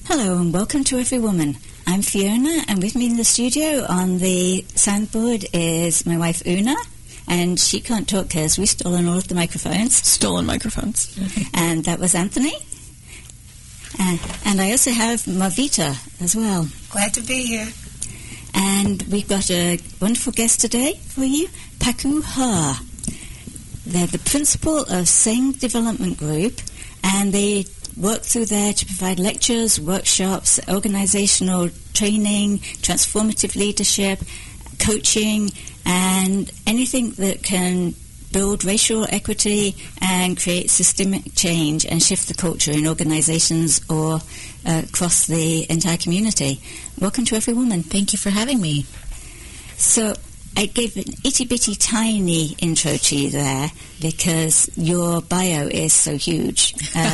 Hello and welcome to Every Woman. I'm Fiona, and with me in the studio on the soundboard is my wife Una, and she can't talk because we've stolen all of the microphones. Stolen microphones. And that was Anthony. And I also have Marvita as well. Glad to be here. And we've got a wonderful guest today for you, Paku Ha. They're the principal of Seng Development Group, and they work through there to provide lectures, workshops, organizational training, transformative leadership, coaching, and anything that can build racial equity and create systemic change and shift the culture in organizations or across the entire community. Welcome to Every Woman. Thank you for having me. So I gave an itty-bitty tiny intro to you there because your bio is so huge.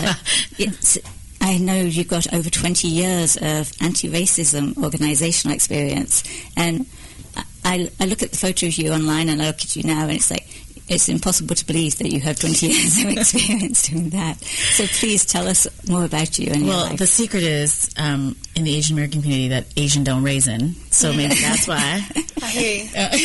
I know you've got over 20 years of anti-racism organizational experience, and I look at the photo of you online and I look at you now and it's like, it's impossible to believe that you have 20 years of experience doing that. So please tell us more about you and your life. Well, the secret is in the Asian American community that Asian don't raisin, so maybe that's why. I hear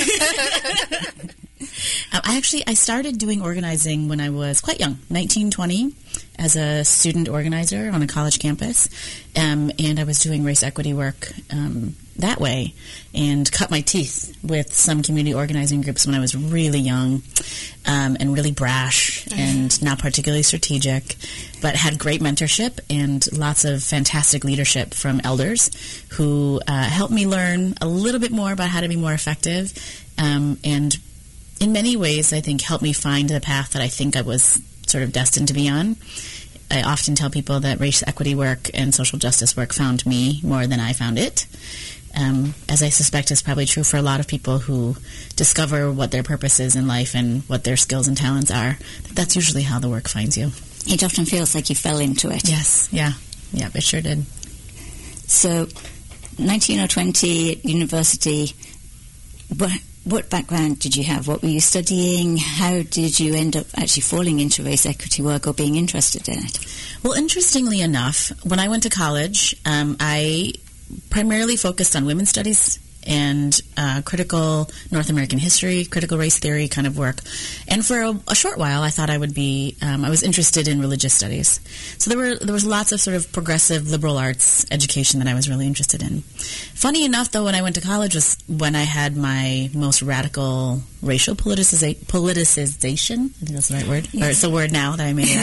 you. I started doing organizing when I was quite young, 19, 20, as a student organizer on a college campus, and I was doing race equity work that way, and cut my teeth with some community organizing groups when I was really young, and really brash and not particularly strategic, but had great mentorship and lots of fantastic leadership from elders who helped me learn a little bit more about how to be more effective, and in many ways I think helped me find the path that I think I was sort of destined to be on. I often tell people that race equity work and social justice work found me more than I found it. As I suspect is probably true for a lot of people who discover what their purpose is in life and what their skills and talents are. That's usually how the work finds you. It often feels like you fell into it. Yes, yeah, it sure did. So, 19 or 20 at university, what background did you have? What were you studying? How did you end up actually falling into race equity work or being interested in it? Well, interestingly enough, when I went to college, I primarily focused on women's studies and critical North American history, critical race theory kind of work. And for a short while, I thought I would be, I was interested in religious studies. So there was lots of sort of progressive liberal arts education that I was really interested in. Funny enough, though, when I went to college was when I had my most radical racial politicization. I think that's the right word. Yes. Or it's a word now that I made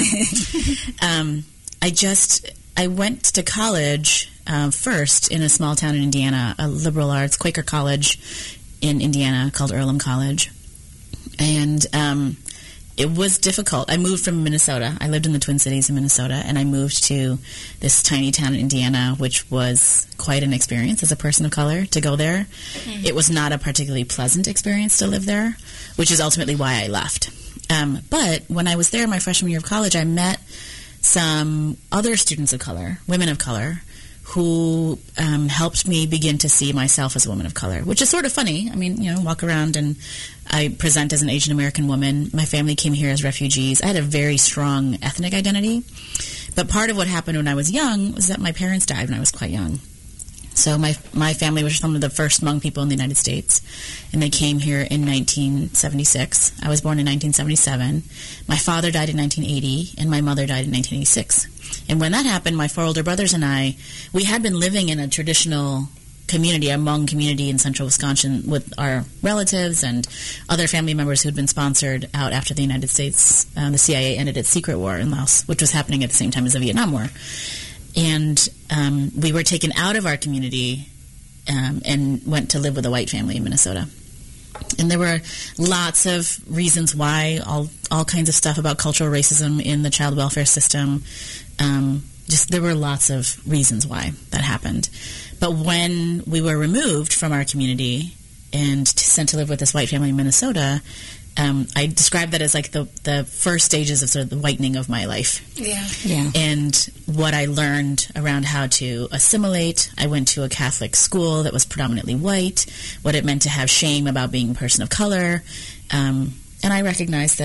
it up. I went to college first in a small town in Indiana, a liberal arts Quaker college in Indiana called Earlham College. And it was difficult. I moved from Minnesota. I lived in the Twin Cities in Minnesota, and I moved to this tiny town in Indiana, which was quite an experience as a person of color to go there. Mm-hmm. It was not a particularly pleasant experience to live there, which is ultimately why I left. But when I was there my freshman year of college, I met some other students of color, women of color, who helped me begin to see myself as a woman of color, which is sort of funny. I mean, walk around and I present as an Asian American woman. My family came here as refugees. I had a very strong ethnic identity. But part of what happened when I was young was that my parents died when I was quite young. So my family was some of the first Hmong people in the United States, and they came here in 1976. I was born in 1977. My father died in 1980, and my mother died in 1986. And when that happened, my four older brothers and I, we had been living in a traditional community, a Hmong community in central Wisconsin with our relatives and other family members who had been sponsored out after the United States, the CIA ended its secret war in Laos, which was happening at the same time as the Vietnam War. And we were taken out of our community and went to live with a white family in Minnesota. And there were lots of reasons why, all kinds of stuff about cultural racism in the child welfare system. There were lots of reasons why that happened. But when we were removed from our community and sent to live with this white family in Minnesota, I describe that as like the first stages of sort of the whitening of my life. Yeah. And what I learned around how to assimilate. I went to a Catholic school that was predominantly white, what it meant to have shame about being a person of color. And I recognized that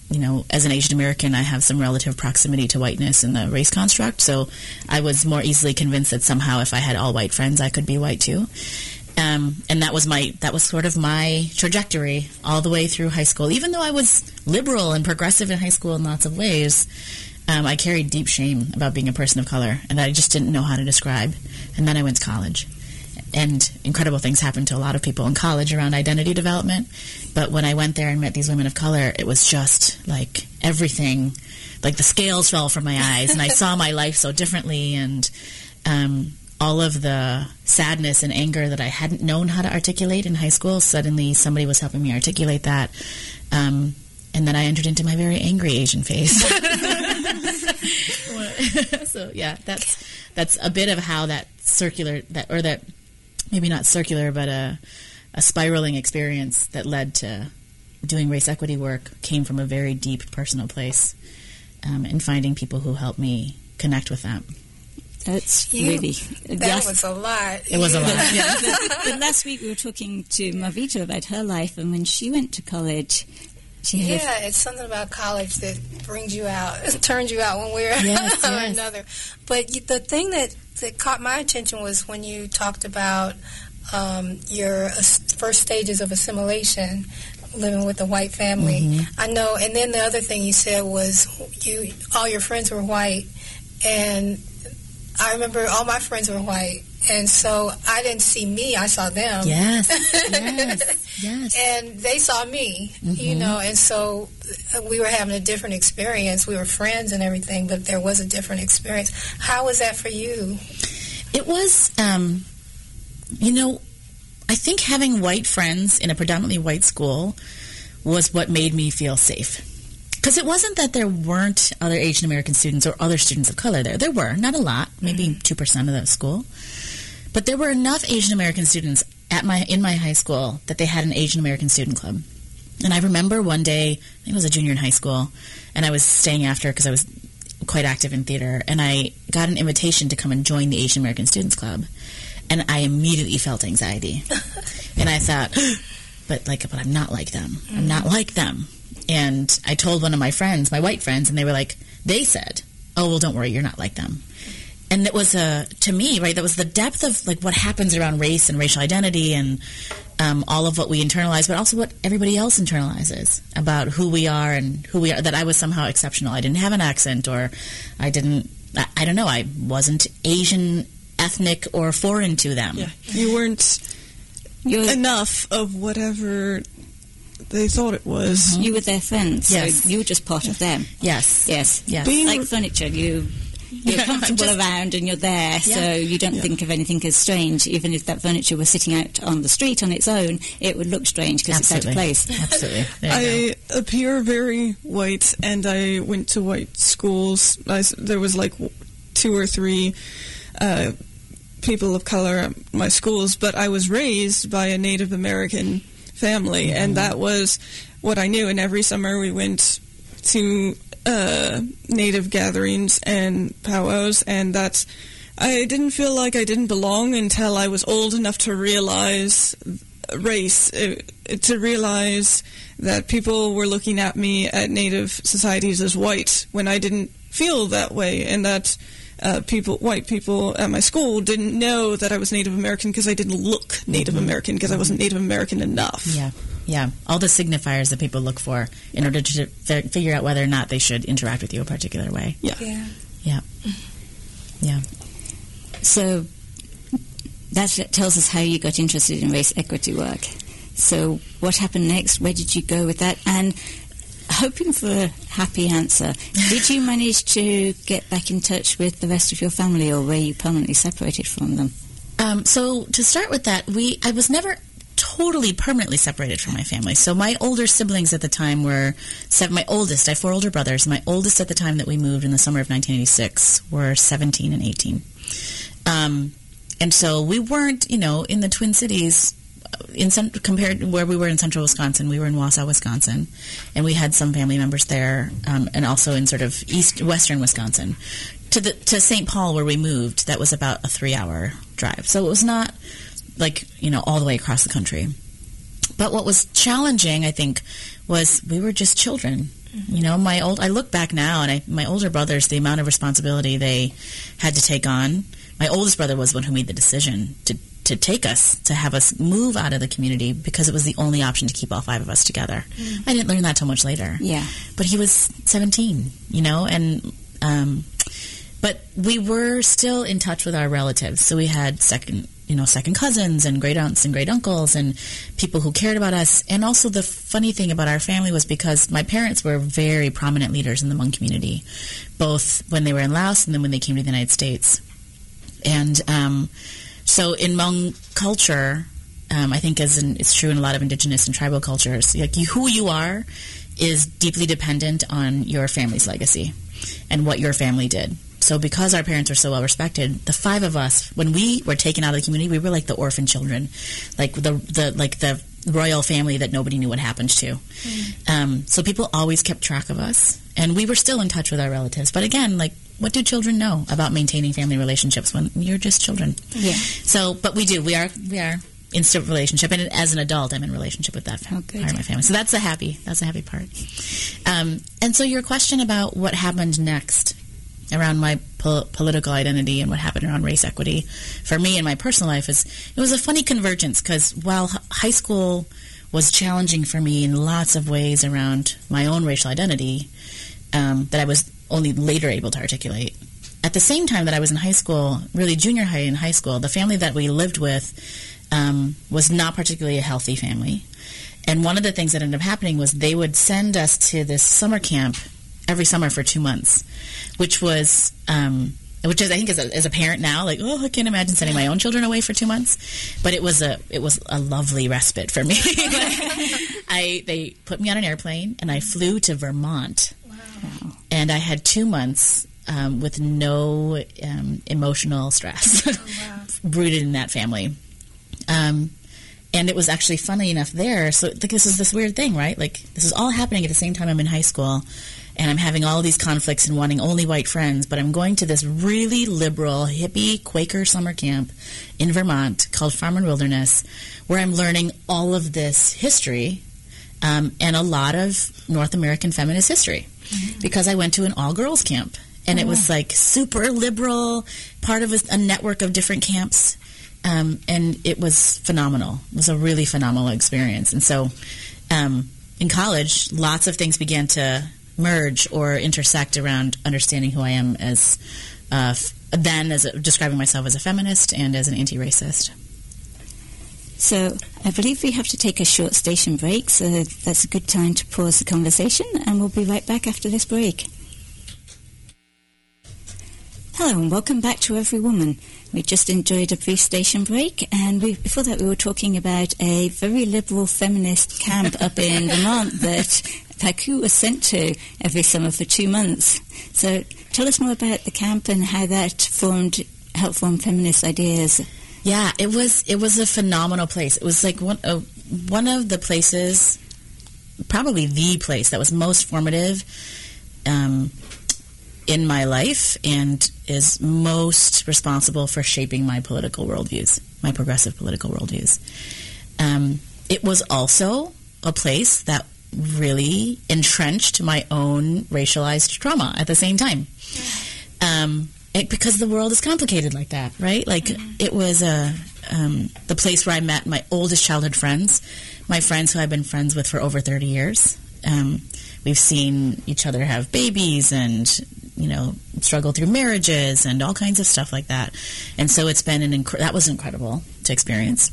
as an Asian American, I have some relative proximity to whiteness in the race construct, so I was more easily convinced that somehow if I had all white friends, I could be white too. And that was sort of my trajectory all the way through high school. Even though I was liberal and progressive in high school in lots of ways, I carried deep shame about being a person of color, and I just didn't know how to describe. And then I went to college. And incredible things happened to a lot of people in college around identity development. But when I went there and met these women of color, it was just like everything, like the scales fell from my eyes, and I saw my life so differently, and all of the sadness and anger that I hadn't known how to articulate in high school, suddenly somebody was helping me articulate that. And then I entered into my very angry Asian phase. So yeah, that's a bit of how that maybe not circular, but a spiraling experience that led to doing race equity work came from a very deep personal place, and finding people who helped me connect with that. That's really... That was a lot. It was a lot. Yeah. But last week we were talking to Marvita about her life, and when she went to college, she had it's something about college that brings you out, turns you out one way or another. But the thing that caught my attention was when you talked about your first stages of assimilation, living with a white family. Mm-hmm. I know, and then the other thing you said was all your friends were white, and I remember all my friends were white, and so I didn't see me, I saw them. Yes. And they saw me, mm-hmm. And so we were having a different experience. We were friends and everything, but there was a different experience. How was that for you? It was, I think having white friends in a predominantly white school was what made me feel safe. Because it wasn't that there weren't other Asian American students or other students of color there. There were, not a lot, maybe 2% of the school. But there were enough Asian American students in my high school that they had an Asian American student club. And I remember one day, I think it was a junior in high school, and I was staying after because I was quite active in theater, and I got an invitation to come and join the Asian American Students Club. And I immediately felt anxiety. And I thought, but I'm not like them. I'm not like them. And I told one of my friends, my white friends, and they said, oh, well, don't worry, you're not like them. And it was, to me, right, that was the depth of, what happens around race and racial identity and all of what we internalize, but also what everybody else internalizes about who we are, that I was somehow exceptional. I didn't have an accent, or I don't know, I wasn't Asian, ethnic, or foreign to them. Yeah, you weren't enough of whatever they thought it was. Mm-hmm. You were their friends, yes. So you were just part of them. Yes. Like furniture, you're comfortable around and you're there, so you don't think of anything as strange. Even if that furniture was sitting out on the street on its own, it would look strange because it's out of place. Absolutely. I appear very white, and I went to white schools. There was 2 or 3 people of color at my schools, but I was raised by a Native American family, mm-hmm. and that was what I knew. And every summer we went to Native gatherings and powwows, and I didn't feel like I didn't belong until I was old enough to realize race, to realize that people were looking at me at Native societies as white when I didn't feel that way, and that white people at my school didn't know that I was Native American because I didn't look Native mm-hmm. American, because I wasn't Native American enough. Yeah. All the signifiers that people look for in order to figure out whether or not they should interact with you a particular way. Yeah. So that tells us how you got interested in race equity work. So what happened next? Where did you go with that? And hoping for a happy answer, did you manage to get back in touch with the rest of your family, or were you permanently separated from them? So to start with that, I was never totally permanently separated from my family. So my older siblings at the time were my oldest. I have 4 older brothers. My oldest at the time that we moved in the summer of 1986 were 17 and 18. And so we weren't, in the Twin Cities. Compared to where we were in central Wisconsin, we were in Wausau, Wisconsin, and we had some family members there, and also in sort of western Wisconsin. To St. Paul, where we moved, that was about a 3-hour drive. So it was not all the way across the country. But what was challenging, I think, was we were just children You know, I look back now, and my older brothers, the amount of responsibility they had to take on. My oldest brother was the one who made the decision to take us, to have us move out of the community because it was the only option to keep all 5 of us together. I didn't learn that till much later. Yeah. But he was 17, you know, and but we were still in touch with our relatives. So we had second cousins and great aunts and great uncles and people who cared about us. And also the funny thing about our family was because my parents were very prominent leaders in the Hmong community, both when they were in Laos and then when they came to the United States. And so in Hmong culture, I think it's true in a lot of indigenous and tribal cultures, like who you are is deeply dependent on your family's legacy and what your family did. So because our parents were so well respected, the 5 of us, when we were taken out of the community, we were like the orphan children, like the royal family that nobody knew what happened to. So people always kept track of us, and we were still in touch with our relatives. But again, like, what do children know about maintaining family relationships when you're just children? Yeah. So, but we do. We are in still relationship, and as an adult, I'm in relationship with that part of my family. So that's the happy part. And so your question about what happened next around my political identity and what happened around race equity for me in my personal life it was a funny convergence, because while high school was challenging for me in lots of ways around my own racial identity that I was only later able to articulate, at the same time that I was in high school, really junior high and high school, the family that we lived with was not particularly a healthy family. And one of the things that ended up happening was they would send us to this summer camp every summer for 2 months, which is, I think, as a parent now, like, I can't imagine sending my own children away for 2 months. But it was a lovely respite for me. They put me on an airplane, and I flew to Vermont. Wow. And I had 2 months with no emotional stress rooted in that family. And it was actually funny enough there. So this is this weird thing, right? Like, this is all happening at the same time I'm in high school. And I'm having all these conflicts and wanting only white friends, but I'm going to this really liberal, hippie, Quaker summer camp in Vermont called Farm and Wilderness, where I'm learning all of this history and a lot of North American feminist history, because I went to an all-girls camp. And it was like super liberal, part of a network of different camps. And it was phenomenal. It was a really phenomenal experience. And so in college, lots of things began to merge or intersect around understanding who I am as describing myself as a feminist and as an anti-racist. So I believe we have to take a short station break, so that's a good time to pause the conversation, and we'll be right back after this break. Hello and welcome back to Every Woman. We just enjoyed a brief station break, and before that we were talking about a very liberal feminist camp up in Vermont that Paku was sent to every summer for 2 months. So tell us more about the camp and how that helped form feminist ideas. Yeah, it was a phenomenal place. It was like one of the places, probably the place that was most formative in my life and is most responsible for shaping my political worldviews, my progressive political worldviews. It was also a place that really entrenched my own racialized trauma at the same time. Because the world is complicated like that, right? Like, it was the place where I met my oldest childhood friends, my friends who I've been friends with for over 30 years. We've seen each other have babies and, struggle through marriages and all kinds of stuff like that. And so it's been that was incredible to experience.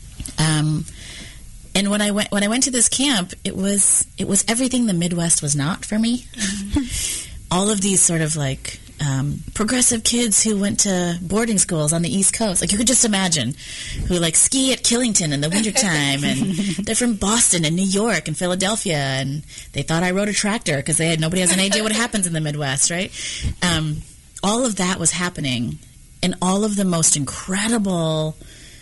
And when I went to this camp, it was everything the Midwest was not for me. All of these sort of like progressive kids who went to boarding schools on the East Coast, like you could just imagine, who like ski at Killington in the wintertime, and they're from Boston and New York and Philadelphia, and they thought I rode a tractor because nobody has an idea what happens in the Midwest, right? All of that was happening, and all of the most incredible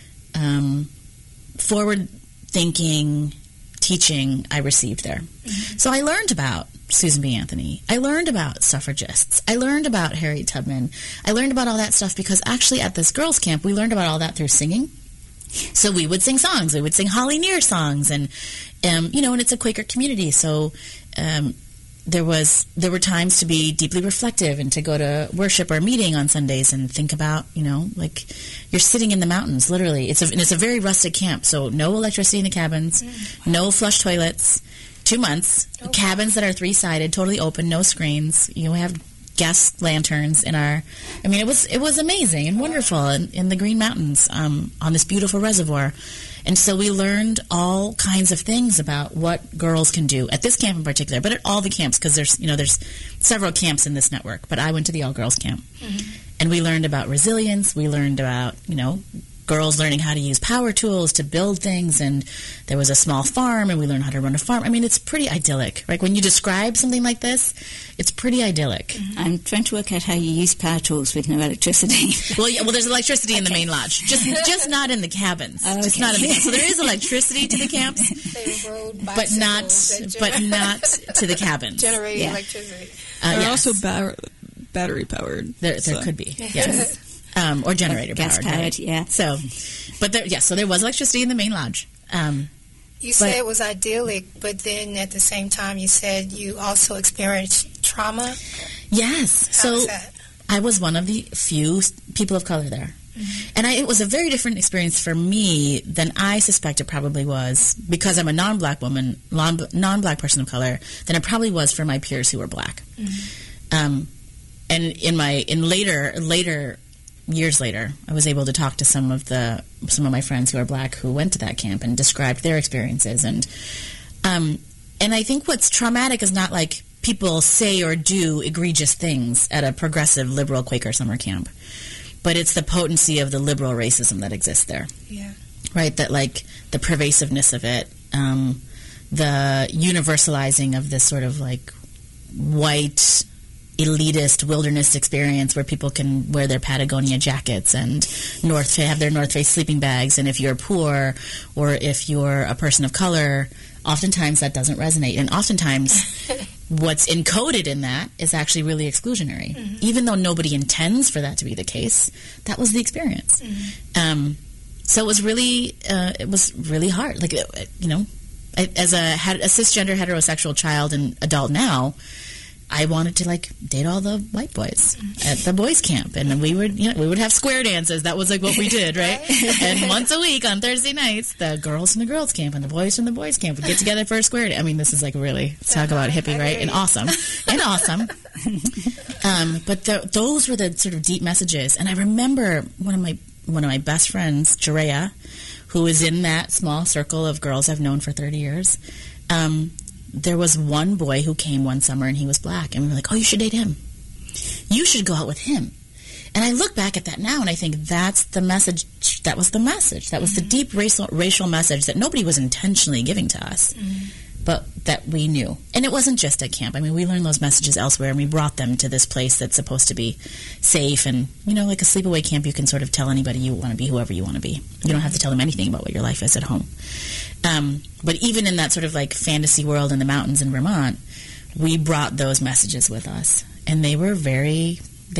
forward-thinking teaching I received there. So I learned about Susan B. Anthony. I learned about suffragists. I learned about Harriet Tubman. I learned about all that stuff because actually at this girls' camp, we learned about all that through singing. So we would sing songs. We would sing Holly Near songs. And it's a Quaker community. So there were times to be deeply reflective and to go to worship or meeting on Sundays and think about, like you're sitting in the mountains, literally. It's a very rustic camp, so no electricity in the cabins, no flush toilets, 2 months, cabins that are 3-sided, totally open, no screens. You have gas lanterns in our. I mean, it was amazing and wonderful in the Green Mountains on this beautiful reservoir. And so we learned all kinds of things about what girls can do at this camp in particular, but at all the camps, because there's several camps in this network. But I went to the all-girls camp, and we learned about resilience. We learned about girls learning how to use power tools to build things, and there was a small farm, and we learned how to run a farm. I mean, it's pretty idyllic. Like when you describe something like this, it's pretty idyllic. I'm trying to work out how you use power tools with no electricity. Well, there's electricity in the main lodge, just not in the cabins. Okay. Just not in the camps. So there is electricity to the camps, They rode but not to the cabins. Generating electricity. They're Yes. also battery powered. There could be, yes. Or generator Gas powered. powered, right? yeah. So, so there was electricity in the main lodge. You said it was idyllic, but then at the same time you said you also experienced trauma. Yes. How was that? I was one of the few people of color there. And it was a very different experience for me than I suspect it probably was, because I'm a non-black woman, non-black person of color, than it probably was for my peers who were black. And years later, I was able to talk to some of my friends who are black who went to that camp and described their experiences. And I think what's traumatic is not like people say or do egregious things at a progressive liberal Quaker summer camp, but it's the potency of the liberal racism that exists there. Yeah. Right? That like the pervasiveness of it, the universalizing of this sort of like white elitist wilderness experience where people can wear their Patagonia jackets and have their North Face sleeping bags, and if you're poor or if you're a person of color, oftentimes that doesn't resonate, and oftentimes what's encoded in that is actually really exclusionary. Even though nobody intends for that to be the case, that was the experience. So it was really hard. Like, as a cisgender heterosexual child and adult now, I wanted to like date all the white boys at the boys' camp, and we would have square dances. That was like what we did, right? And once a week on Thursday nights, the girls from the girls' camp and the boys from the boys' camp would get together for a square dance. I mean, this is like really talk about hippie, right? And awesome. But those were the sort of deep messages. And I remember one of my best friends, Jerea, who was in that small circle of girls I've known for 30 years. There was one boy who came one summer, and he was black, and we were like, oh, you should date him. You should go out with him. And I look back at that now, and I think that's the message. That was the message. That was the deep racial message that nobody was intentionally giving to us, but that we knew. And it wasn't just at camp. I mean, we learned those messages elsewhere, and we brought them to this place that's supposed to be safe. And, like a sleepaway camp, you can sort of tell anybody you want to be, whoever you want to be. You don't have to tell them anything about what your life is at home. But even in that sort of like fantasy world in the mountains in Vermont, we brought those messages with us, and they were really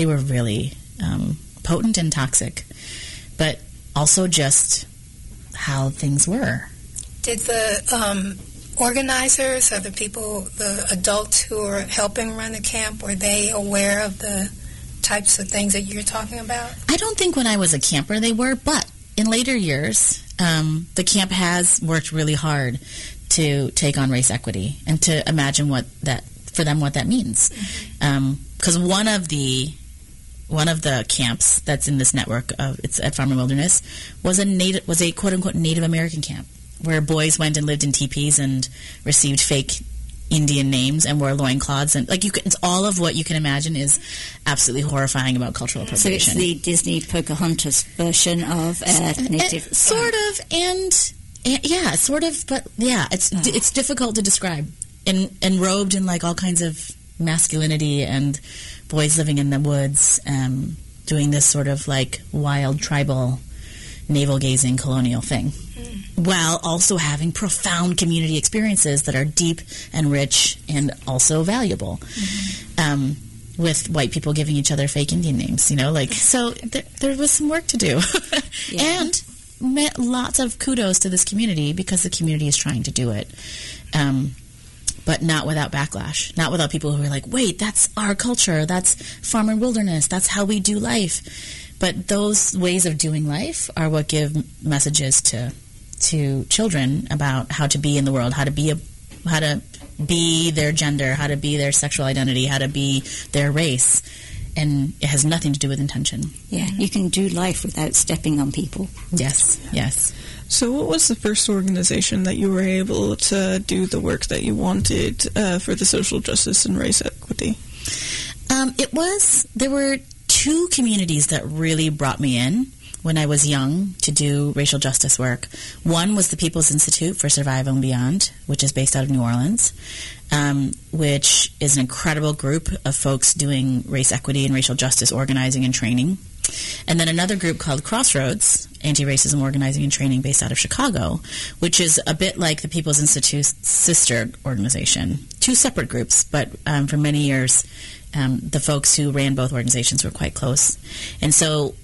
potent and toxic, but also just how things were. Did the organizers or the adults who were helping run the camp, were they aware of the types of things that you're talking about? I don't think when I was a camper they were, but in later years, the camp has worked really hard to take on race equity and to imagine what that means. Because one of the camps that's in this network it's at Farm and Wilderness was a quote unquote Native American camp where boys went and lived in teepees and received fake Indian names and wore loincloths, and it's all of what you can imagine is absolutely horrifying about cultural appropriation. So it's the Disney Pocahontas version of Native. Sort of, but yeah, it's difficult to describe. Enrobed in like all kinds of masculinity and boys living in the woods, doing this sort of like wild tribal navel-gazing colonial thing, while also having profound community experiences that are deep and rich and also valuable, with white people giving each other fake Indian names, so there was some work to do. And lots of kudos to this community because the community is trying to do it. but not without backlash, not without people who are like, wait, that's our culture, that's farm and wilderness, that's how we do life. But those ways of doing life are what give messages to children about how to be in the world, how to be their gender, how to be their sexual identity, how to be their race. And it has nothing to do with intention. Yeah, you can do life without stepping on people. Yes, yes. So what was the first organization that you were able to do the work that you wanted for the social justice and race equity? There were two communities that really brought me in when I was young to do racial justice work. One was the People's Institute for Survival and Beyond, which is based out of New Orleans, which is an incredible group of folks doing race equity and racial justice organizing and training. And then another group called Crossroads, Anti-Racism Organizing and Training, based out of Chicago, which is a bit like the People's Institute's sister organization. Two separate groups, but for many years, the folks who ran both organizations were quite close. And so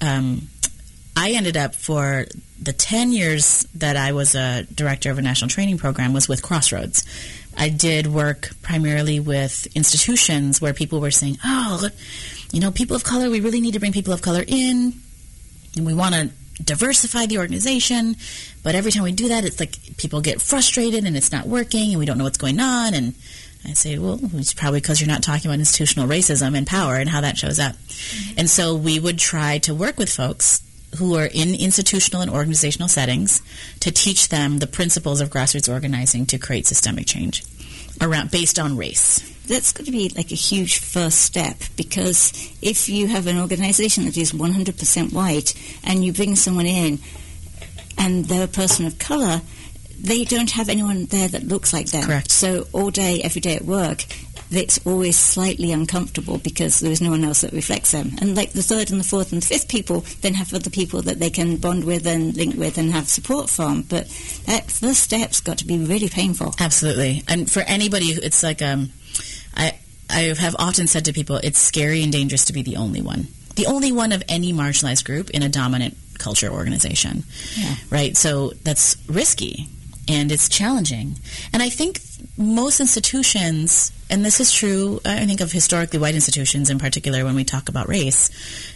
I ended up, for the 10 years that I was a director of a national training program, was with Crossroads. I did work primarily with institutions where people were saying, oh, you know, people of color, we really need to bring people of color in, and we want to diversify the organization, but every time we do that, it's like people get frustrated and it's not working and we don't know what's going on. And I say, well, it's probably because you're not talking about institutional racism and power and how that shows up. Mm-hmm. And so we would try to work with folks who are in institutional and organizational settings to teach them the principles of grassroots organizing to create systemic change based on race. That's going to be like a huge first step, because if you have an organization that is 100% white and you bring someone in and they're a person of color, they don't have anyone there that looks like them. Correct. So all day, every day at work, it's always slightly uncomfortable because there is no one else that reflects them. And like the third and the fourth and the fifth people then have other people that they can bond with and link with and have support from. But that first step's got to be really painful. Absolutely. And for anybody, it's like I have often said to people, it's scary and dangerous to be the only one of any marginalized group in a dominant culture organization. Yeah. Right? So that's risky and it's challenging. And I think most institutions, and this is true, I think, of historically white institutions in particular when we talk about race,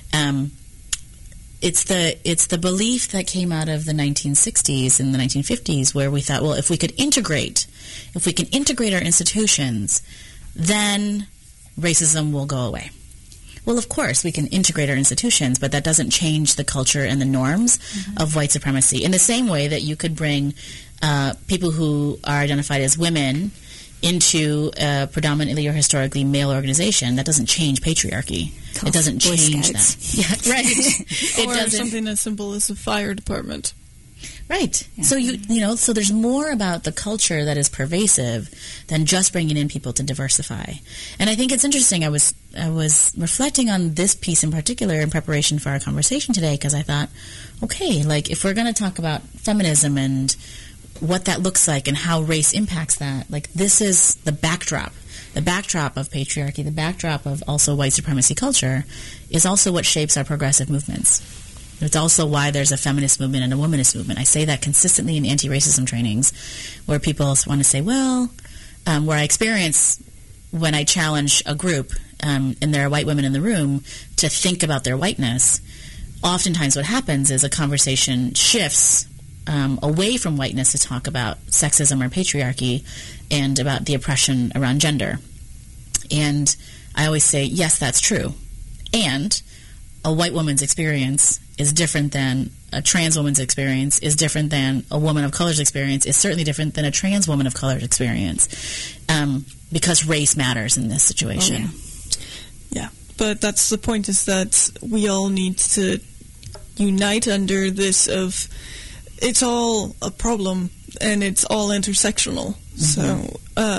it's the belief that came out of the 1960s and the 1950s where we thought, well, if we can integrate our institutions, then racism will go away. Well, of course, we can integrate our institutions, but that doesn't change the culture and the norms of white supremacy. In the same way that you could bring people who are identified as women into a predominantly or historically male organization, that doesn't change patriarchy. It doesn't change that. Yeah, right. It or doesn't. Something as simple as the fire department. Right. Yeah. So so there's more about the culture that is pervasive than just bringing in people to diversify. And I think it's interesting. I was reflecting on this piece in particular in preparation for our conversation today, because I thought, okay, like if we're going to talk about feminism and what that looks like and how race impacts that, like this is the backdrop. The backdrop of patriarchy, the backdrop of also white supremacy culture, is also what shapes our progressive movements. It's also why there's a feminist movement and a womanist movement. I say that consistently in anti-racism trainings, where people want to say, well, where I experience when I challenge a group, and there are white women in the room, to think about their whiteness, oftentimes what happens is a conversation shifts away from whiteness to talk about sexism or patriarchy and about the oppression around gender. And I always say, yes, that's true. And a white woman's experience is different than a trans woman's experience, is different than a woman of color's experience, is certainly different than a trans woman of color's experience, because race matters in this situation. Oh, yeah. But that's the point, is that we all need to unite under this of it's all a problem and it's all intersectional. So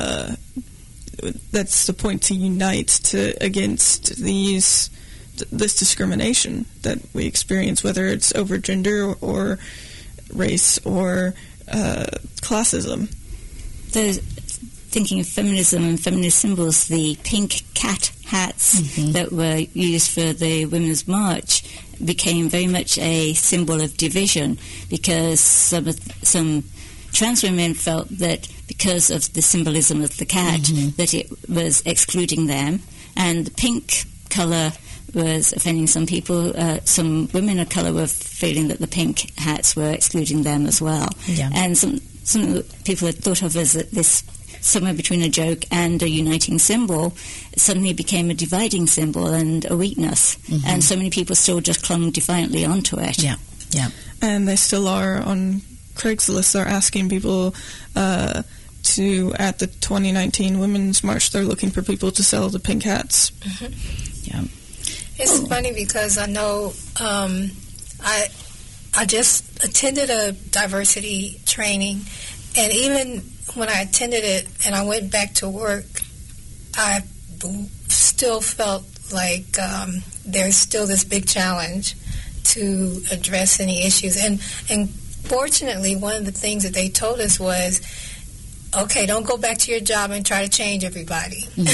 that's the point, to unite against this discrimination that we experience, whether it's over gender or race or classism. Thinking of feminism and feminist symbols, the pink cat hats that were used for the Women's March became very much a symbol of division, because some trans women felt that because of the symbolism of the cat, that it was excluding them, and the pink colour was offending some people. Some women of colour were feeling that the pink hats were excluding them as well. Yeah. And some people had thought of as this somewhere between a joke and a uniting symbol, suddenly became a dividing symbol and a weakness. And so many people still just clung defiantly onto it. Yeah, yeah. And they still are on Craigslist. They're asking people to, at the 2019 Women's March, they're looking for people to sell the pink hats. Yeah. It's funny because I know I just attended a diversity training, and even when I attended it and I went back to work, I still felt like there's still this big challenge to address any issues. And fortunately, one of the things that they told us was, okay, don't go back to your job and try to change everybody. And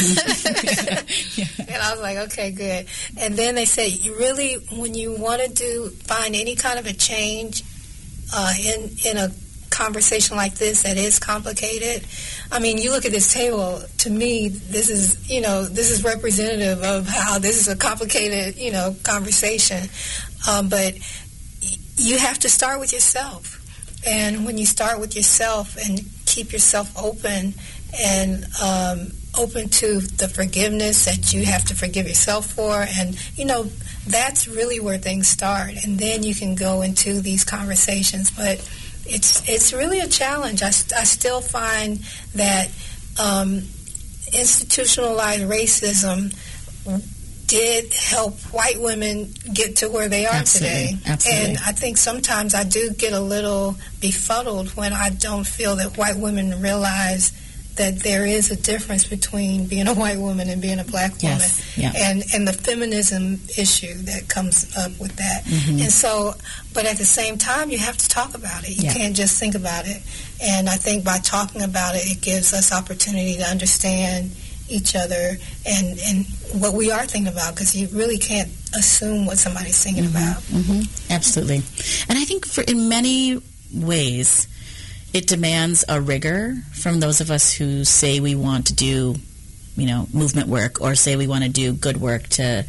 I was like, okay, good. And then they said, you really, when you want to find any kind of a change in a conversation like this that is complicated, I mean, you look at this table, to me, this is representative of how this is a complicated, conversation. But you have to start with yourself. And when you start with yourself and keep yourself open and open to the forgiveness that you have to forgive yourself for, and, that's really where things start. And then you can go into these conversations. But it's really a challenge. I still find that institutionalized racism did help white women get to where they are today. Absolutely. And I think sometimes I do get a little befuddled when I don't feel that white women realize that there is a difference between being a white woman and being a black woman. Yeah. And the feminism issue that comes up with that. And so, but at the same time, you have to talk about it. You can't just think about it. And I think by talking about it, it gives us opportunity to understand each other and what we are thinking about, because you really can't assume what somebody's thinking about. Absolutely. And I think in many ways, it demands a rigor from those of us who say we want to do, movement work, or say we want to do good work to,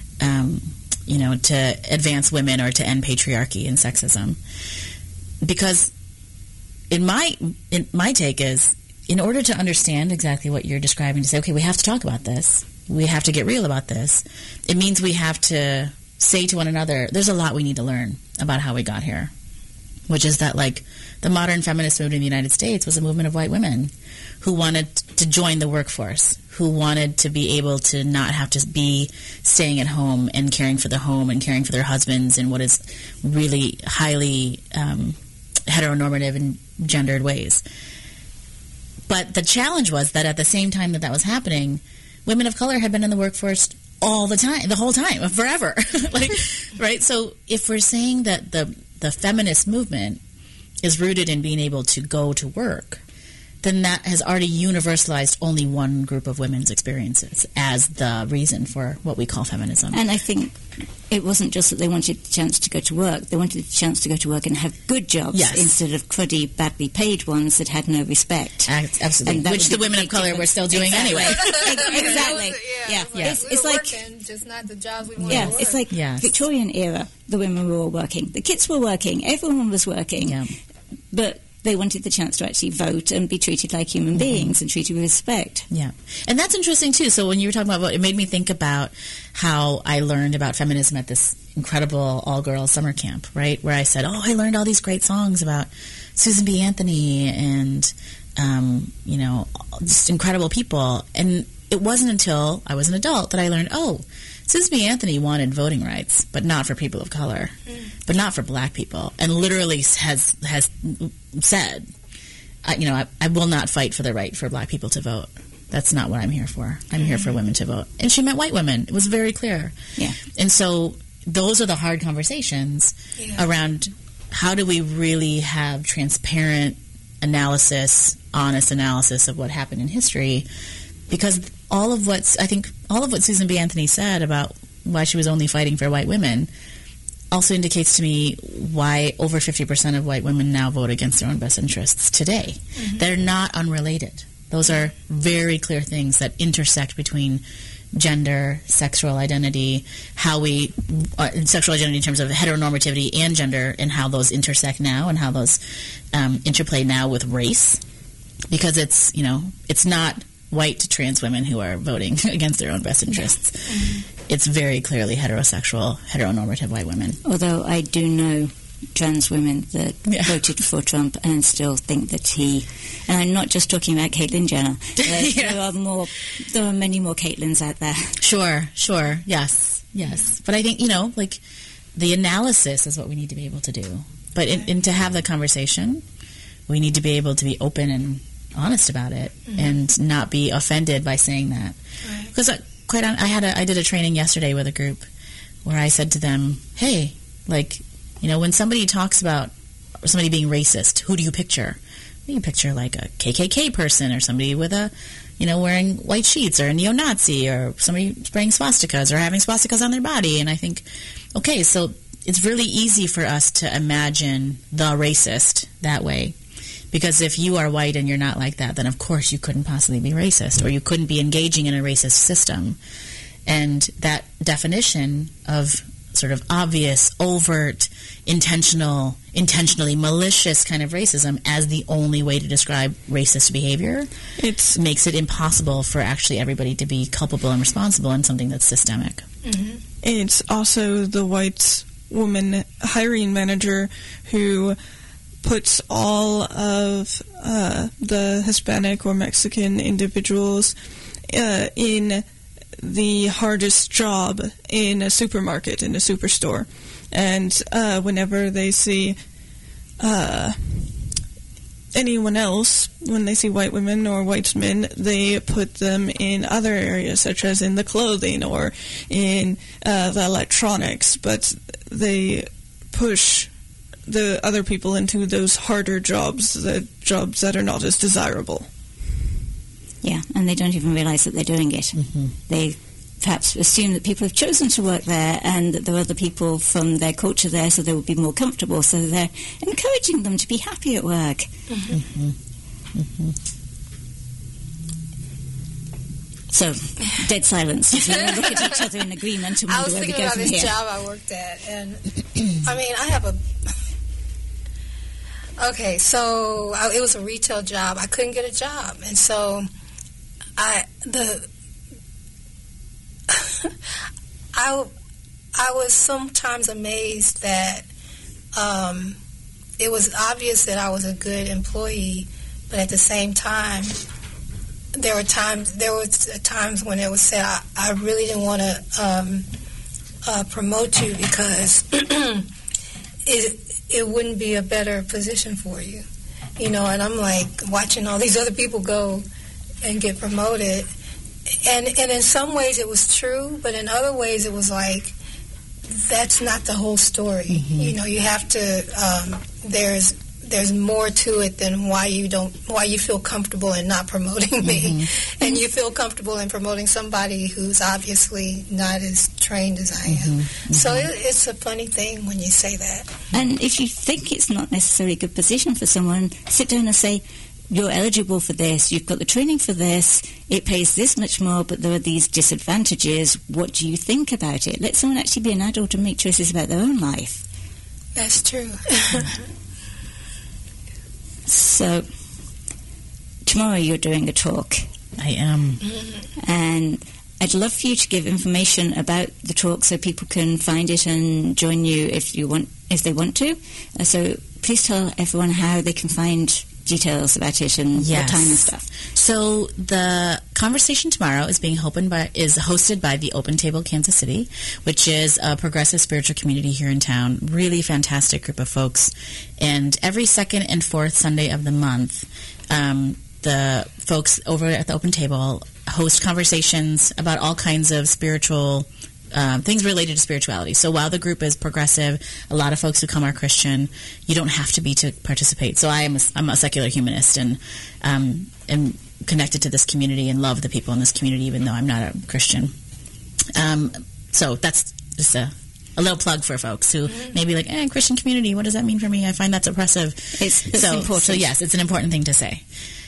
to advance women or to end patriarchy and sexism. Because in my take is, in order to understand exactly what you're describing, to say, okay, we have to talk about this, we have to get real about this, it means we have to say to one another, there's a lot we need to learn about how we got here, which is that, the modern feminist movement in the United States was a movement of white women who wanted to join the workforce, who wanted to be able to not have to be staying at home and caring for the home and caring for their husbands in what is really highly heteronormative and gendered ways. But the challenge was that at the same time that was happening, women of color had been in the workforce all the time, the whole time, forever. Right? So if we're saying that the feminist movement is rooted in being able to go to work, then that has already universalized only one group of women's experiences as the reason for what we call feminism. And I think it wasn't just that they wanted the chance to go to work. They wanted the chance to go to work and have good jobs instead of cruddy, badly paid ones that had no respect. Absolutely. Which the women of color were still doing anyway. Exactly. It's like working, just not the jobs we want to work. It's like Victorian era. The women were all working. The kids were working. Everyone was working. Yeah. But they wanted the chance to actually vote and be treated like human beings and treated with respect. Yeah. And that's interesting, too. So when you were talking about it made me think about how I learned about feminism at this incredible all-girls summer camp, right? Where I said, I learned all these great songs about Susan B. Anthony and, just incredible people. And it wasn't until I was an adult that I learned, Susan B. Anthony wanted voting rights, but not for people of color, but not for black people, and literally has said, I will not fight for the right for black people to vote. That's not what I'm here for. I'm here for women to vote. And she meant white women. It was very clear. Yeah. And so those are the hard conversations around how do we really have transparent analysis, honest analysis of what happened in history, because all of what Susan B. Anthony said about why she was only fighting for white women also indicates to me why over 50% of white women now vote against their own best interests today. Mm-hmm. They're not unrelated. Those are very clear things that intersect between gender, sexual identity, sexual identity in terms of heteronormativity and gender, and how those intersect now and how those interplay now with race. Because it's not white trans women who are voting against their own best interests. Mm-hmm. It's very clearly heterosexual, heteronormative white women. Although I do know trans women that voted for Trump and still think that and I'm not just talking about Caitlyn Jenner. There are many more Caitlyn's out there. Sure. Yes. But I think, the analysis is what we need to be able to do. But and to have the conversation, we need to be able to be open and honest about it, mm-hmm. and not be offended by saying that. Because I did a training yesterday with a group where I said to them, hey, when somebody talks about somebody being racist, who do you picture? You picture like a KKK person, or somebody with wearing white sheets, or a neo-Nazi, or somebody spraying swastikas or having swastikas on their body. And I think, okay, so it's really easy for us to imagine the racist that way. Because if you are white and you're not like that, then of course you couldn't possibly be racist, or you couldn't be engaging in a racist system. And that definition of sort of obvious, overt, intentionally malicious kind of racism as the only way to describe racist behavior, it makes it impossible for actually everybody to be culpable and responsible in something that's systemic. Mm-hmm. It's also the white woman hiring manager who puts all of the Hispanic or Mexican individuals in the hardest job in a supermarket, in a superstore. And whenever they see anyone else, when they see white women or white men, they put them in other areas, such as in the clothing or in the electronics. But they push the other people into those harder jobs, the jobs that are not as desirable. Yeah, and they don't even realize that they're doing it. Mm-hmm. They perhaps assume that people have chosen to work there and that there are other people from their culture there, so they will be more comfortable. So they're encouraging them to be happy at work. Mm-hmm. Mm-hmm. Mm-hmm. So, dead silence as we look at each other in agreement and wonder where we go from here. I was thinking about this job I worked at, and I have Okay, so it was a retail job. I couldn't get a job, and so I was sometimes amazed that it was obvious that I was a good employee, but at the same time, there were times when it was said, I really didn't want to promote you because it wouldn't be a better position for you, and I'm like watching all these other people go and get promoted, and in some ways it was true, but in other ways it was like that's not the whole story. Mm-hmm. You have to there's more to it than why you feel comfortable in not promoting me, mm-hmm. and you feel comfortable in promoting somebody who's obviously not as trained as I am. Mm-hmm. Mm-hmm. So it's a funny thing when you say that. And if you think it's not necessarily a good position for someone, sit down and say, you're eligible for this, you've got the training for this, it pays this much more, but there are these disadvantages. What do you think about it? Let someone actually be an adult and make choices about their own life. That's true. So, tomorrow you're doing a talk. I am. And I'd love for you to give information about the talk so people can find it and join you if they want to. So please tell everyone how they can find details about it and what time and stuff. So the conversation tomorrow is hosted by the Open Table Kansas City, which is a progressive spiritual community here in town. Really fantastic group of folks. And every second and fourth Sunday of the month, the folks over at the Open Table host conversations about all kinds of spiritual things related to spirituality. So while the group is progressive, a lot of folks who come are Christian. You don't have to be to participate. So I'm a secular humanist and am connected to this community and love the people in this community, even though I'm not a Christian. So that's just a a little plug for folks who may be like, Christian community, what does that mean for me? I find that's oppressive. It's important. So yes, it's an important thing to say.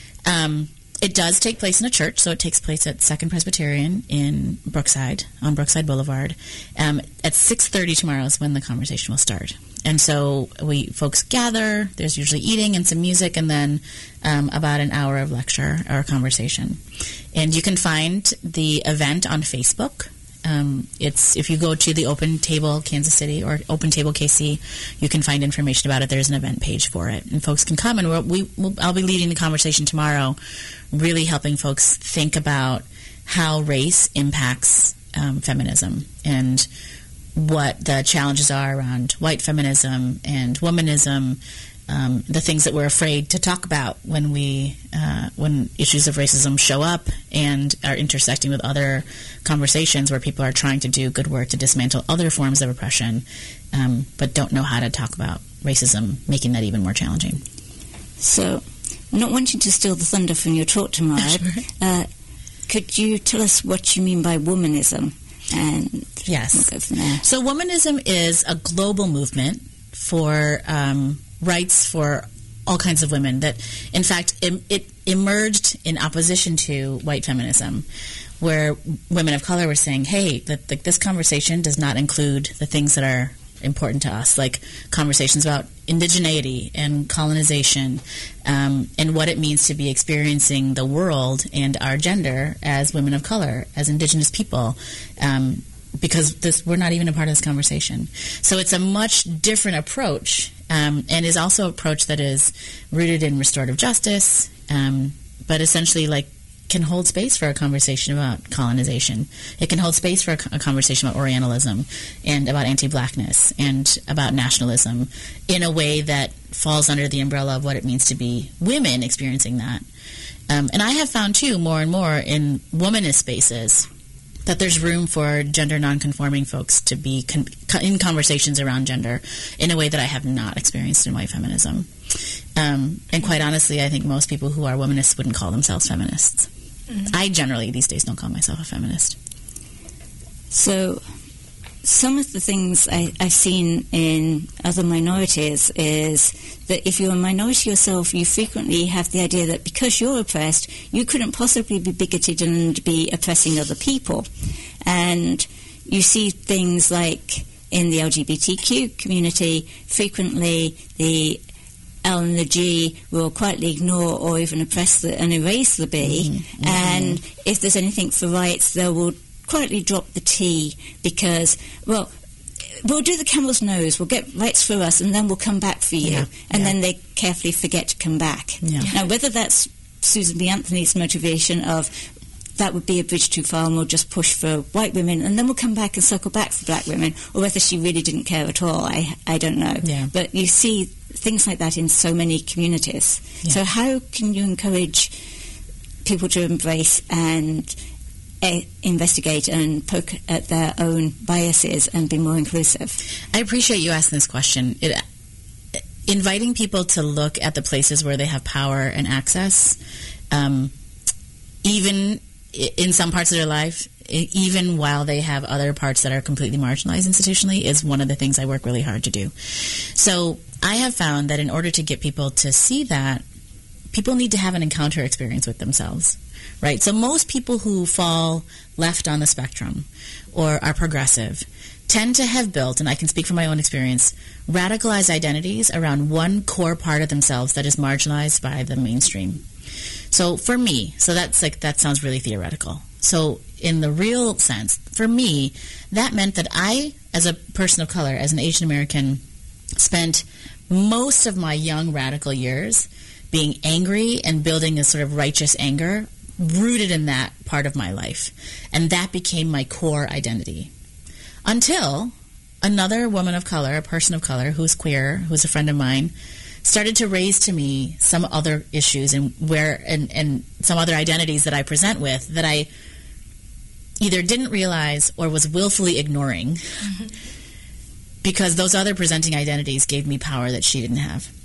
It does take place in a church, so it takes place at Second Presbyterian in Brookside, on Brookside Boulevard. At 6:30 tomorrow is when the conversation will start. And so folks gather, there's usually eating and some music, and then about an hour of lecture or conversation. And you can find the event on Facebook. It's if you go to the Open Table Kansas City or Open Table KC, you can find information about it. There's an event page for it, and folks can come. And I'll be leading the conversation tomorrow, really helping folks think about how race impacts feminism and what the challenges are around white feminism and womanism, the things that we're afraid to talk about when issues of racism show up and are intersecting with other conversations where people are trying to do good work to dismantle other forms of oppression, but don't know how to talk about racism, making that even more challenging. So, not wanting to steal the thunder from your talk tomorrow, Sure. Could you tell us what you mean by womanism? And yes. we'll go from there. So womanism is a global movement for rights for all kinds of women that, in fact, it emerged in opposition to white feminism, where women of color were saying, hey, this conversation does not include the things that are important to us, like conversations about indigeneity and colonization, and what it means to be experiencing the world and our gender as women of color, as indigenous people, because we're not even a part of this conversation. So it's a much different approach, and is also an approach that is rooted in restorative justice, but essentially can hold space for a conversation about colonization. It can hold space for a conversation about Orientalism and about anti-blackness and about nationalism in a way that falls under the umbrella of what it means to be women experiencing that. And I have found, too, more and more in womanist spaces that there's room for gender nonconforming folks to be in conversations around gender in a way that I have not experienced in white feminism. And quite honestly, I think most people who are womanists wouldn't call themselves feminists. Mm-hmm. I generally, these days, don't call myself a feminist. So, some of the things I've seen in other minorities is that if you're a minority yourself, you frequently have the idea that because you're oppressed, you couldn't possibly be bigoted and be oppressing other people. And you see things like in the LGBTQ community, frequently the L and the G will quietly ignore or even oppress and erase the B. Mm-hmm. And if there's anything for rights, they will quietly drop the T because, well, we'll do the camel's nose, we'll get rights for us, and then we'll come back for you. And then they carefully forget to come back. Yeah. Now, whether that's Susan B. Anthony's motivation of that would be a bridge too far and we'll just push for white women and then we'll come back and circle back for black women, or whether she really didn't care at all, I don't know. Yeah. But you see things like that in so many communities. Yeah. So how can you encourage people to embrace and investigate and poke at their own biases and be more inclusive? I appreciate you asking this question. Inviting people to look at the places where they have power and access, even in some parts of their life, even while they have other parts that are completely marginalized institutionally, is one of the things I work really hard to do. So I have found that in order to get people to see that, people need to have an encounter experience with themselves, right? So most people who fall left on the spectrum or are progressive tend to have built, and I can speak from my own experience, radicalized identities around one core part of themselves that is marginalized by the mainstream. So for me, that sounds really theoretical. So in the real sense, for me, that meant that I, as a person of color, as an Asian American, spent most of my young radical years being angry and building a sort of righteous anger rooted in that part of my life. And that became my core identity. Until another woman of color, a person of color who's queer, who's a friend of mine, started to raise to me some other issues and some other identities that I present with that I either didn't realize or was willfully ignoring because those other presenting identities gave me power that she didn't have.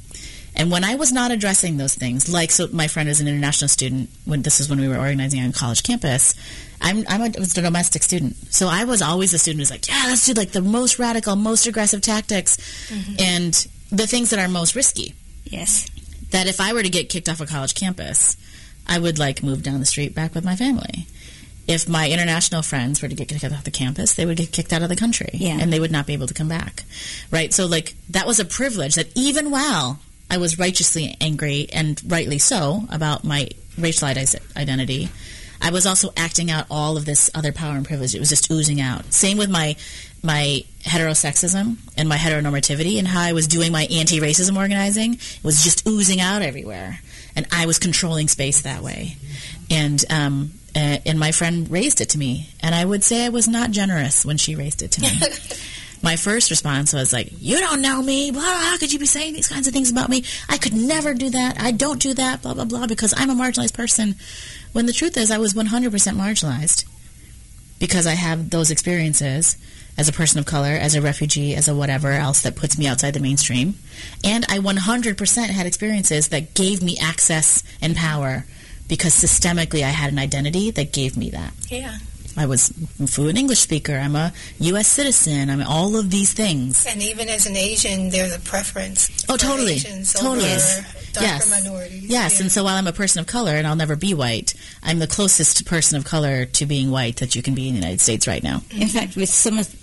And when I was not addressing those things, like, so my friend is an international student, this is when we were organizing on college campus, I was a domestic student. So I was always a student who's like, yeah, let's do like the most radical, most aggressive tactics and the things that are most risky. Yes. That if I were to get kicked off a college campus, I would like move down the street back with my family. If my international friends were to get kicked off the campus, they would get kicked out of the country. Yeah. And they would not be able to come back. Right? So like that was a privilege that even while I was righteously angry, and rightly so, about my racial identity, I was also acting out all of this other power and privilege. It was just oozing out. Same with my heterosexism and my heteronormativity and how I was doing my anti-racism organizing. It was just oozing out everywhere. And I was controlling space that way. And my friend raised it to me. And I would say I was not generous when she raised it to me. My first response was like, you don't know me, blah, how could you be saying these kinds of things about me? I could never do that. I don't do that, blah, blah, blah, because I'm a marginalized person. When the truth is I was 100% marginalized because I have those experiences as a person of color, as a refugee, as a whatever else that puts me outside the mainstream. And I 100% had experiences that gave me access and power because systemically I had an identity that gave me that. Yeah. I was a fluent English speaker. I'm a U.S. citizen. I'm all of these things. And even as an Asian, there's a preference. Oh, totally. Asians totally. Over darker minorities. Yes, yeah. And so while I'm a person of color, and I'll never be white, I'm the closest person of color to being white that you can be in the United States right now. In fact, with some of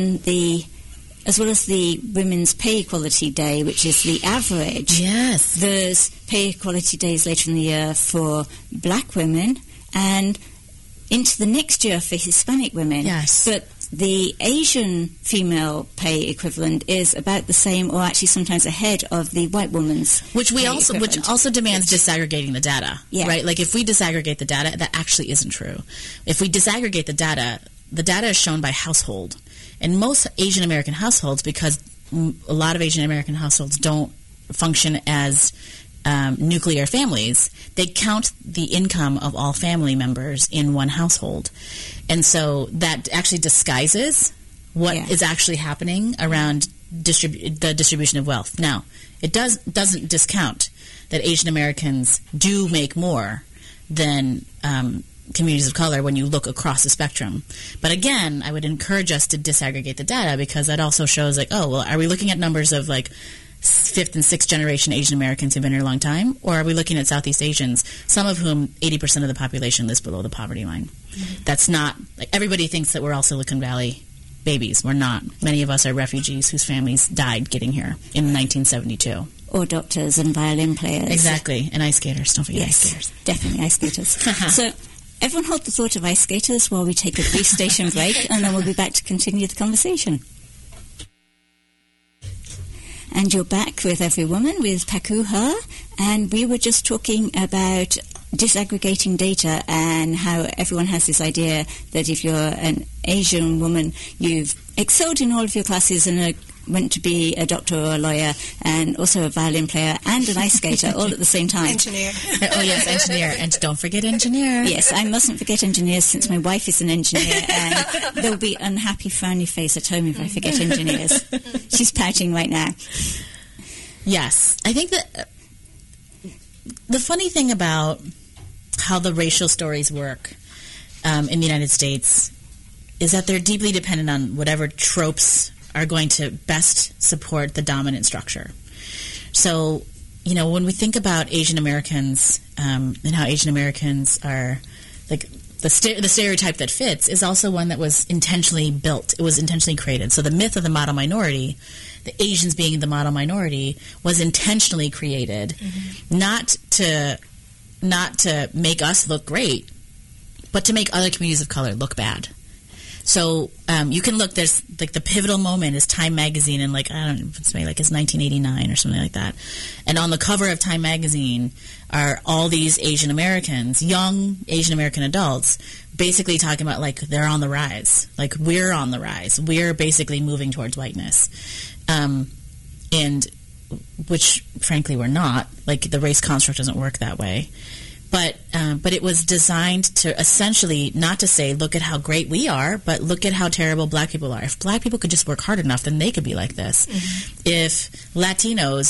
as well as the Women's Pay Equality Day, which is the average. Yes. There's pay equality days later in the year for black women and into the next year for Hispanic women. Yes. But the Asian female pay equivalent is about the same, or actually sometimes ahead of the white woman's. Which also demands disaggregating the data. Yeah. Right? Like if we disaggregate the data, that actually isn't true. If we disaggregate the data is shown by household. And most Asian American households, because a lot of Asian American households don't function as nuclear families, they count the income of all family members in one household. And so that actually disguises what is actually happening around the distribution of wealth. Now, it doesn't discount that Asian Americans do make more than communities of color when you look across the spectrum. But again, I would encourage us to disaggregate the data because that also shows like, oh, well, are we looking at numbers of like fifth and sixth generation Asian Americans who've been here a long time, or are we looking at Southeast Asians, some of whom 80% of the population lives below the poverty line? Mm-hmm. That's not, like, everybody thinks that we're all Silicon Valley babies. We're not. Many of us are refugees whose families died getting here in 1972. Or doctors and violin players. Exactly, and ice skaters. Don't forget ice skaters. Definitely ice skaters. So everyone hold the thought of ice skaters while we take a brief station break, and then we'll be back to continue the conversation. And you're back with Every Woman with Paku Her, and we were just talking about disaggregating data and how everyone has this idea that if you're an Asian woman, you've excelled in all of your classes and went to be a doctor or a lawyer and also a violin player and an ice skater all at the same time. Engineer. Oh, yes, engineer. And don't forget engineer. Yes, I mustn't forget engineers since my wife is an engineer and there'll be unhappy frowny face at home if I forget engineers. She's pouting right now. Yes. I think that the funny thing about how the racial stories work in the United States is that they're deeply dependent on whatever tropes are going to best support the dominant structure. So, you know, when we think about Asian Americans and how Asian Americans are, like, the stereotype that fits is also one that was intentionally built. It was intentionally created. So the myth of the model minority, the Asians being the model minority, was intentionally created, not to make us look great, but to make other communities of color look bad. So you can look. There's like the pivotal moment is Time magazine, and like I don't know, it's maybe like it's 1989 or something like that. And on the cover of Time magazine are all these Asian Americans, young Asian American adults, basically talking about like they're on the rise, like we're on the rise, we're basically moving towards whiteness, and which frankly we're not. Like the race construct doesn't work that way. But it was designed to essentially not to say, look at how great we are, but look at how terrible black people are. If black people could just work hard enough, then they could be like this. Mm-hmm. If Latinos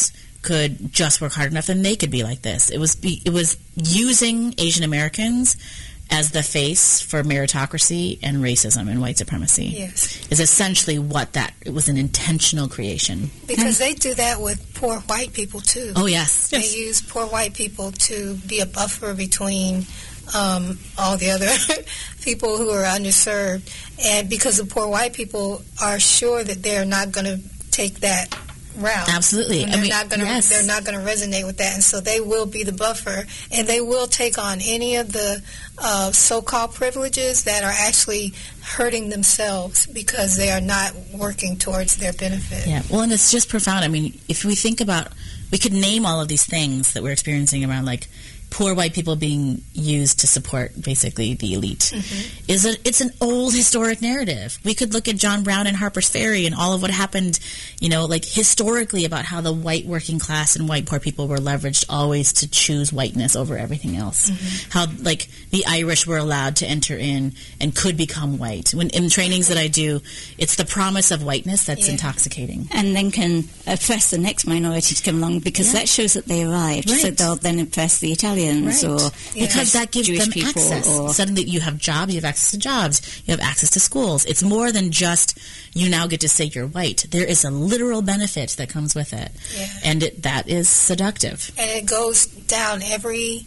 could just work hard enough, and they could be like this. It was using Asian Americans as the face for meritocracy and racism and white supremacy. Yes. Is essentially what that, it was an intentional creation. Because they do that with poor white people, too. Oh, yes. They use poor white people to be a buffer between all the other people who are underserved. And because the poor white people are sure that they're not going to take that route. Absolutely. They're not going to resonate with that, and so they will be the buffer, and they will take on any of the so-called privileges that are actually hurting themselves because they are not working towards their benefit. Yeah. Well, and it's just profound. I mean, if we think about, we could name all of these things that we're experiencing around, like, poor white people being used to support basically the elite. It's an old historic narrative. We could look at John Brown and Harper's Ferry and all of what happened, like historically about how the white working class and white poor people were leveraged always to choose whiteness over everything else. How like the Irish were allowed to enter in and could become white. When in trainings that I do, it's the promise of whiteness that's intoxicating. And then can oppress the next minority to come along because that shows that they arrived. Right. So they'll then oppress the Italians or because that gives Jewish them people. access. Suddenly you have jobs, you have access to jobs, you have access to schools. It's more than just you now get to say you're white. There is a literal benefit that comes with it. And that is seductive. And it goes down every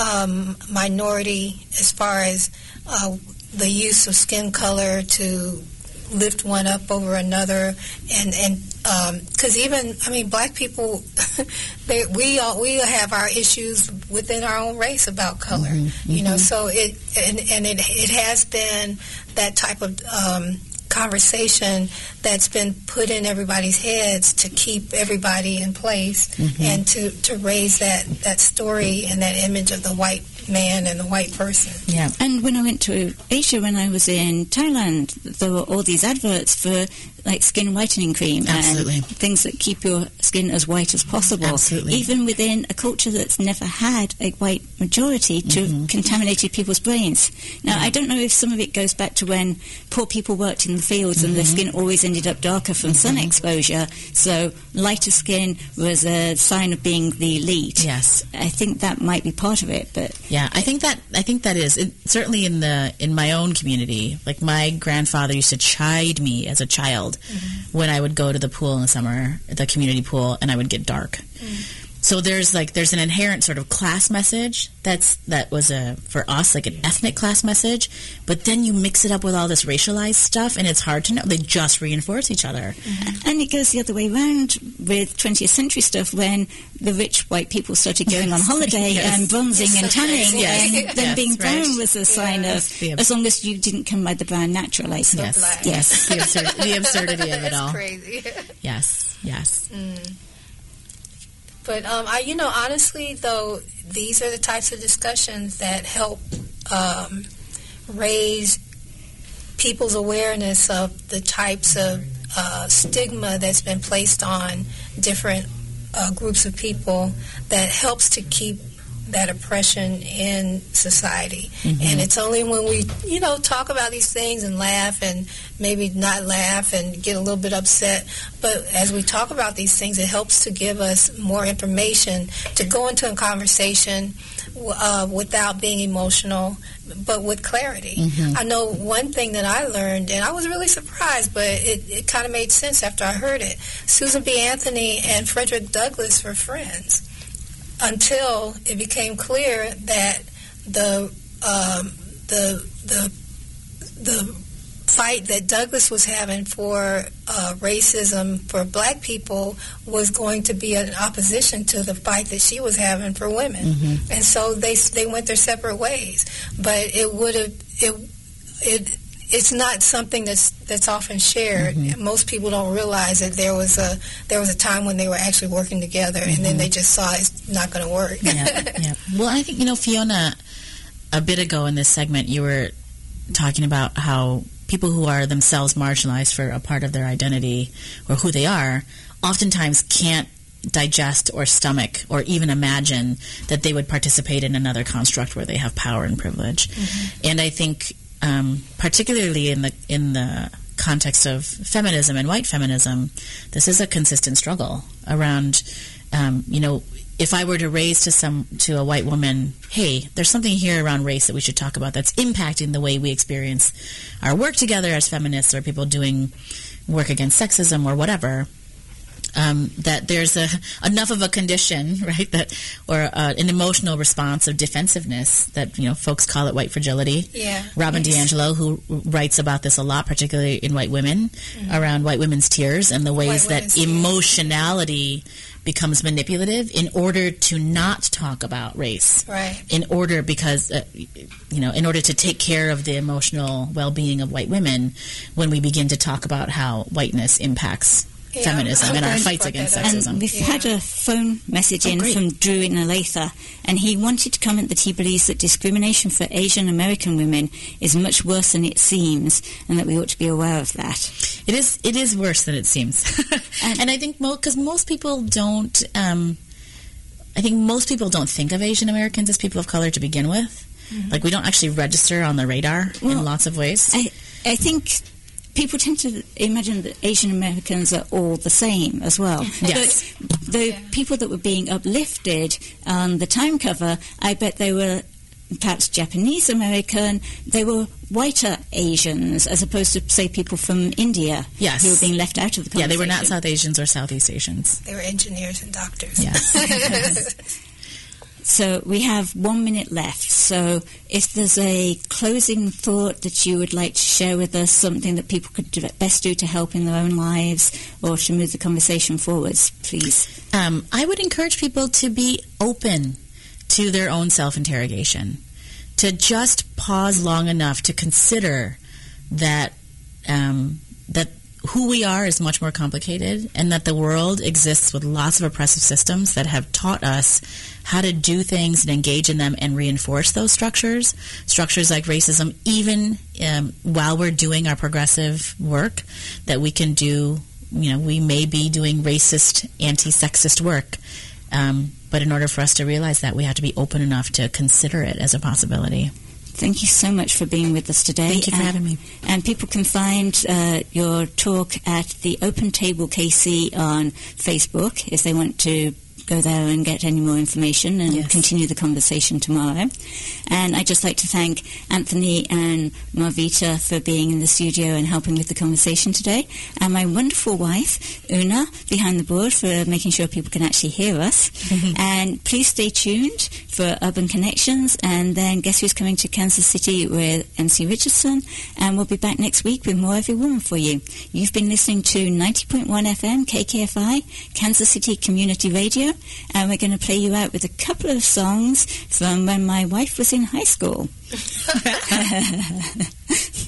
minority as far as the use of skin color to lift one up over another, and because black people, we have our issues within our own race about color, So it has been that type of conversation that's been put in everybody's heads to keep everybody in place and to raise that story and that image of the white man and the white person. Yeah. And when I went to Asia, when I was in Thailand, there were all these adverts for like skin whitening cream and things that keep your skin as white as possible. Absolutely. Even within a culture that's never had a white majority to contaminated people's brains. Now, I don't know if some of it goes back to when poor people worked in the fields and their skin always ended up darker from sun exposure, so lighter skin was a sign of being the elite. Yes. I think that might be part of it, but yeah, I think that is certainly in my own community. Like my grandfather used to chide me as a child when I would go to the pool in the summer, the community pool, and I would get dark. So there's an inherent sort of class message that was for us like an ethnic class message, but then you mix it up with all this racialized stuff, and it's hard to know. They just reinforce each other. And it goes the other way around with 20th century stuff when the rich white people started going on holiday and bronzing and tanning, and then being brown was a sign of as long as you didn't come by the brown naturally. Yes. The absurdity of it all. That's crazy. Yes. But honestly, though, these are the types of discussions that help raise people's awareness of the types of stigma that's been placed on different groups of people that helps to keep that oppression in society. And it's only when we, talk about these things and laugh and maybe not laugh and get a little bit upset, but as we talk about these things, it helps to give us more information to go into a conversation without being emotional, but with clarity. I know one thing that I learned, and I was really surprised, but it kind of made sense after I heard it. Susan B. Anthony and Frederick Douglass were friends until it became clear that the fight that Douglass was having for racism for black people was going to be an opposition to the fight that she was having for women, and so they went their separate ways. But it's not something that's often shared. Most people don't realize that there was a time when they were actually working together, and then they just saw it's not going to work. Well, I think Fiona, a bit ago in this segment, you were talking about how people who are themselves marginalized for a part of their identity or who they are oftentimes can't digest or stomach or even imagine that they would participate in another construct where they have power and privilege. And I think particularly in the context of feminism and white feminism, this is a consistent struggle around if I were to raise to a white woman, hey, there's something here around race that we should talk about that's impacting the way we experience our work together as feminists or people doing work against sexism or whatever, that there's enough of a condition, right, or an emotional response of defensiveness that, folks call it white fragility. Yeah. Robin DiAngelo, who writes about this a lot, particularly in White Women, around white women's tears and the ways that emotionality becomes manipulative in order to not talk about race. Right. In order to take care of the emotional well-being of white women when we begin to talk about how whiteness impacts feminism and our fights against sexism. And we've had a phone message in from Drew in Olathe, and he wanted to comment that he believes that discrimination for Asian American women is much worse than it seems, and that we ought to be aware of that. It is worse than it seems. And I think because most people don't think of Asian Americans as people of color to begin with. Mm-hmm. Like, we don't actually register on the radar in lots of ways. I think people tend to imagine that Asian Americans are all the same as well. Yes. But the people that were being uplifted on the Time cover, I bet they were perhaps Japanese American. They were whiter Asians as opposed to, say, people from India who were being left out of the conversation. Yeah, they were not South Asians or Southeast Asians. They were engineers and doctors. Yes. So we have 1 minute left. So if there's a closing thought that you would like to share with us, something that people could best do to help in their own lives or to move the conversation forwards, please. I would encourage people to be open to their own self-interrogation, to just pause long enough to consider that that who we are is much more complicated, and that the world exists with lots of oppressive systems that have taught us how to do things and engage in them and reinforce those structures like racism, even while we're doing our progressive work, that we can do, we may be doing racist, anti-sexist work. But in order for us to realize that, we have to be open enough to consider it as a possibility. Thank you so much for being with us today. Thank you for having me. And people can find your talk at the Open Table KC on Facebook if they want to go there and get any more information and continue the conversation tomorrow. And I'd just like to thank Anthony and Marvita for being in the studio and helping with the conversation today, and my wonderful wife, Una, behind the board for making sure people can actually hear us. And please stay tuned for Urban Connections, and then guess who's coming to Kansas City with MC Richardson, and we'll be back next week with more Every Woman for you. You've been listening to 90.1 FM KKFI, Kansas City Community Radio, and we're going to play you out with a couple of songs from when my wife was in high school.